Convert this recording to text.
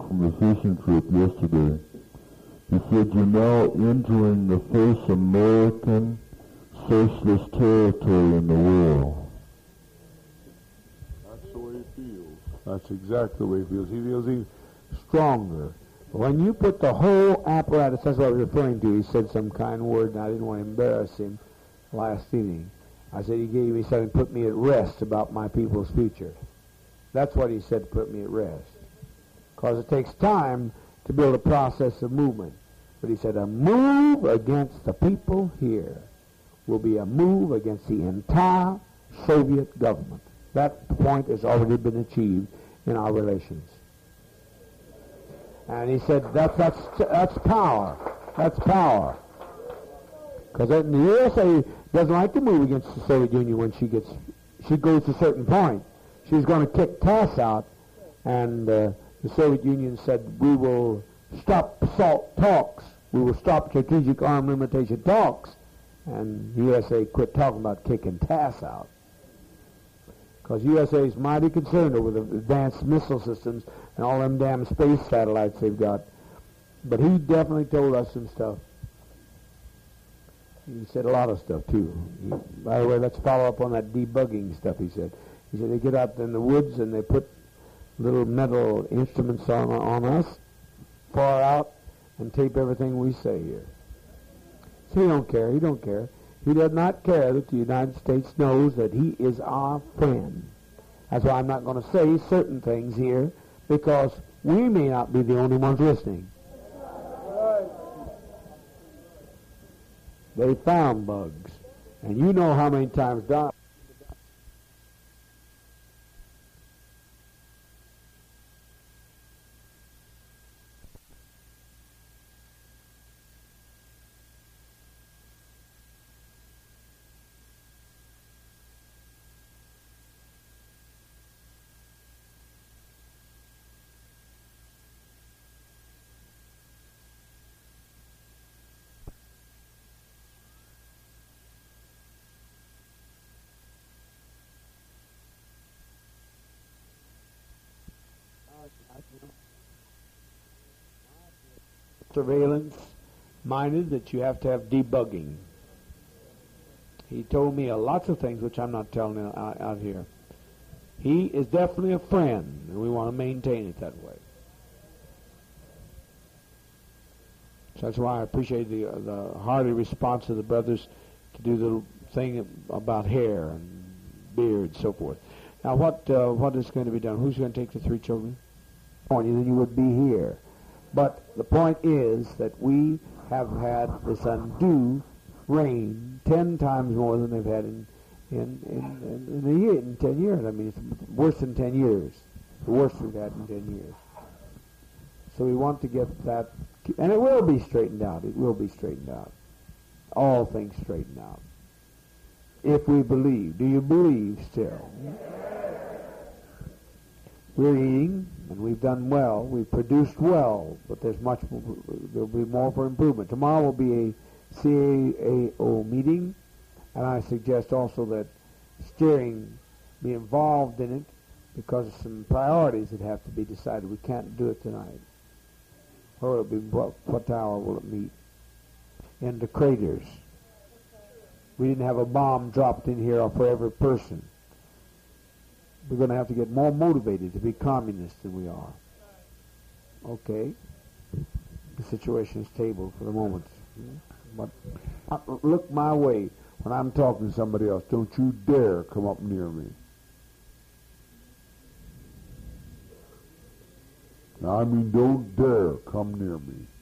from a fishing trip yesterday. He said, you're now entering the first American socialist territory in the world. That's the way he feels. That's exactly the way he feels. He feels even stronger. When you put the whole apparatus, that's what I was referring to. He said some kind word, and I didn't want to embarrass him last evening. I said he gave me something, put me at rest about my people's future. That's what he said, put me at rest. Because it takes time to build a process of movement. But he said a move against the people here will be a move against the entire Soviet government. That point has already been achieved in our relations. And he said that's power. That's power. Because the USA doesn't like to move against the Soviet Union when she goes to a certain point. She's going to kick TASS out, and the Soviet Union said, we will stop SALT talks. We will stop strategic arm limitation talks. And USA quit talking about kicking TASS out. Because USA is mighty concerned over the advanced missile systems and all them damn space satellites they've got. But he definitely told us some stuff. He said a lot of stuff, too. By the way, let's follow up on that debugging stuff, he said. He said they get out in the woods and they put little metal instruments on us, far out, and tape everything we say here. So he don't care. He don't care. He does not care that the United States knows that he is our friend. That's why I'm not going to say certain things here, because we may not be the only ones listening. They found bugs. And you know how many times Don... surveillance minded that you have to have debugging. He told me lots of things which I'm not telling out here. He is definitely a friend, and we want to maintain it that way. So that's why I appreciate the hearty response of the brothers to do the thing about hair and beard and so forth. Now what is going to be done? Who's going to take the 3 children? Then you would be here. But the point is that we have had this undue rain 10 times more than they've had in a year, in 10 years. I mean, it's worse than 10 years. The worst we've had in 10 years. So we want to get that, and it will be straightened out. It will be straightened out. All things straightened out. If we believe. Do you believe still? We're eating, and we've done well. We've produced well, but there's much. There'll be more for improvement. Tomorrow will be a CAO meeting, and I suggest also that steering be involved in it because of some priorities that have to be decided. We can't do it tonight. Or it'll be what hour will it meet? In the craters. We didn't have a bomb dropped in here for every person. We're going to have to get more motivated to be communists than we are. Okay. The situation is tabled for the moment. But look my way when I'm talking to somebody else. Don't you dare come up near me. Now, I mean, don't dare come near me.